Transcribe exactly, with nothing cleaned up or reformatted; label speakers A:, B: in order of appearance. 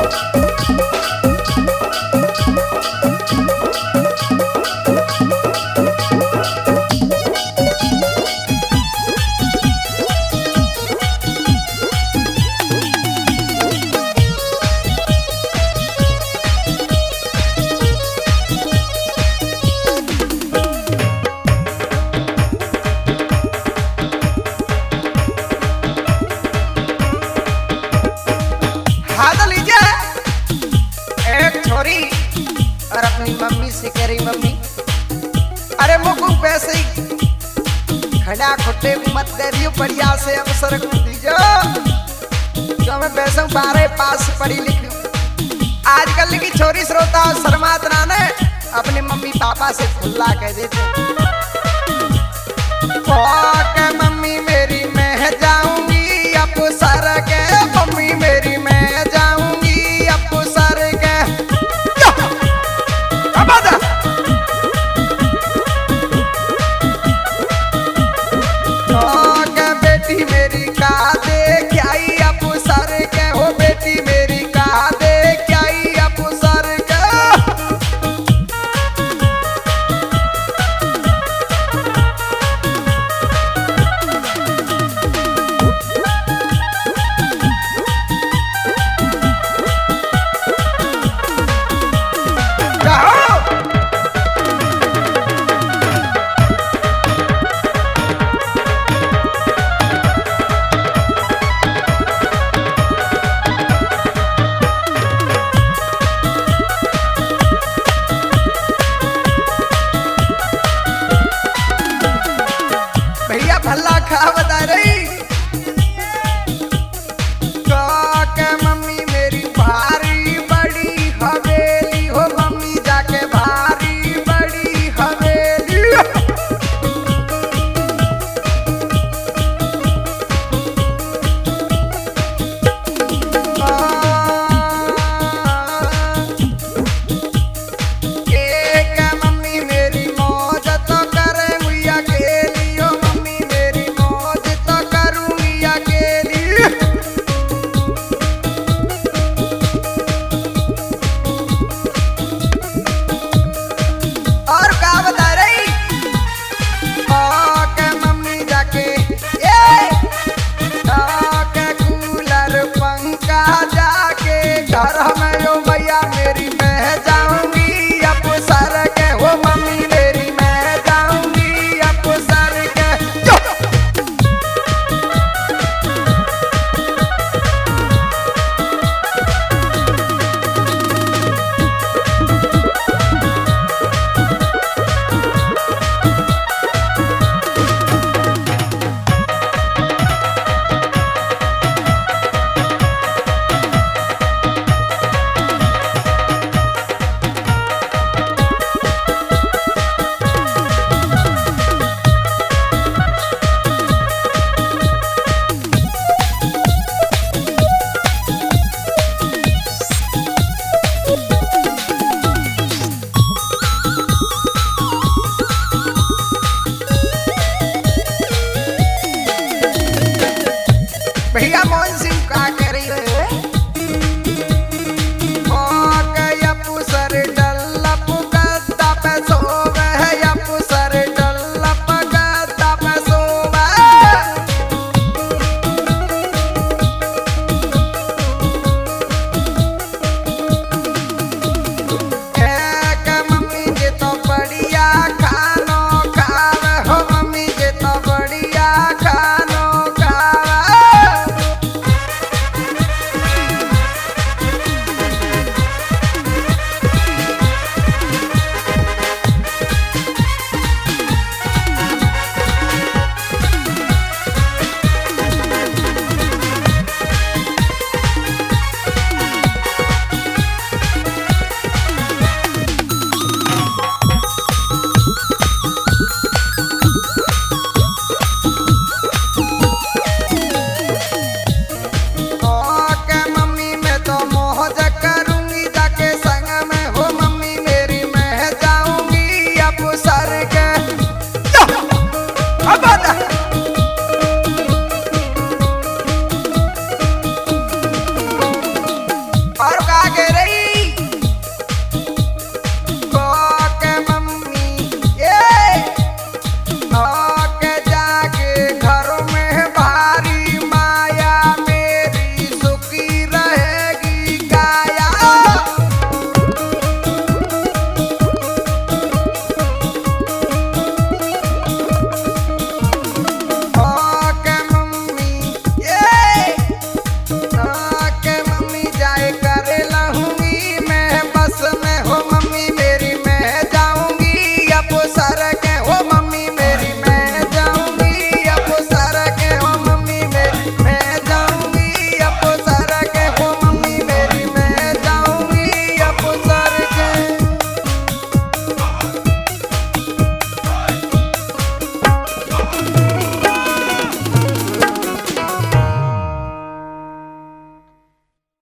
A: और अपनी मम्मी से कह रही, मम्मी अरे मुझको पैसे खड़ा खुट्टे मत दे दियो, बढ़िया से अवसर को दीजो जो मैं पैसे बारह पास पढ़ी लिखी। आजकल की छोरी श्रोता शर्मातना ने अपने मम्मी पापा से खुला कह देते, मम्मी मेरी मैं जाऊंगी अफसर के, मम्मी मेरी मैं जाऊंगी अफसर के। बेटी मेरी का दे क्या अफसर के, हो बेटी मेरी का दे क्या अफसर के। भैया भल्ला खा बता रही के मम्मी मेरी भारी बड़ी हवेली, हो मम्मी जाके भारी बड़ी हवेली। एक मम्मी मेरी मौज तो करे मुइया अकेली, हो मम्मी मेरी मौज तो करूंगी अकेली। और क्या बता रही के मम्मी जाके ये के कूलर पंखा जाके घर